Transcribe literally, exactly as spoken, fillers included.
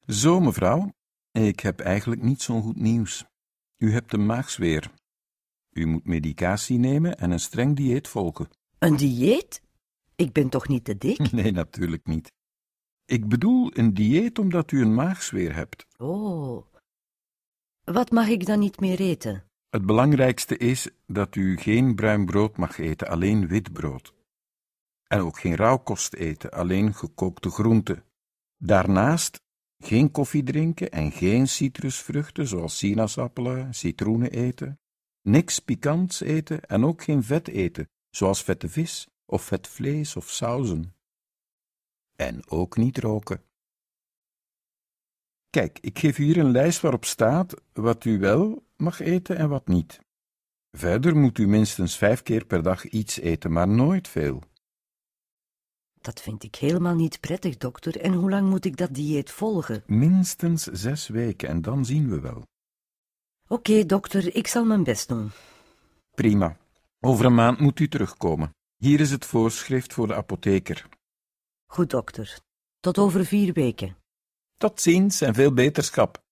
Zo, mevrouw, ik heb eigenlijk niet zo'n goed nieuws. U hebt een maagzweer. U moet medicatie nemen en een streng dieet volgen. Een dieet? Ik ben toch niet te dik? Nee, natuurlijk niet. Ik bedoel een dieet omdat u een maagzweer hebt. Oh. Wat mag ik dan niet meer eten? Het belangrijkste is dat u geen bruin brood mag eten, alleen wit brood. En ook geen rauwkost eten, alleen gekookte groenten. Daarnaast geen koffie drinken en geen citrusvruchten zoals sinaasappelen, citroenen eten. Niks pikants eten en ook geen vet eten, zoals vette vis of vet vlees of sauzen. En ook niet roken. Kijk, ik geef u hier een lijst waarop staat wat u wel mag eten en wat niet. Verder moet u minstens vijf keer per dag iets eten, maar nooit veel. Dat vind ik helemaal niet prettig, dokter. En hoe lang moet ik dat dieet volgen? Minstens zes weken en dan zien we wel. Oké, dokter, ik zal mijn best doen. Prima. Over een maand moet u terugkomen. Hier is het voorschrift voor de apotheker. Goed, dokter. Tot over vier weken. Tot ziens en veel beterschap.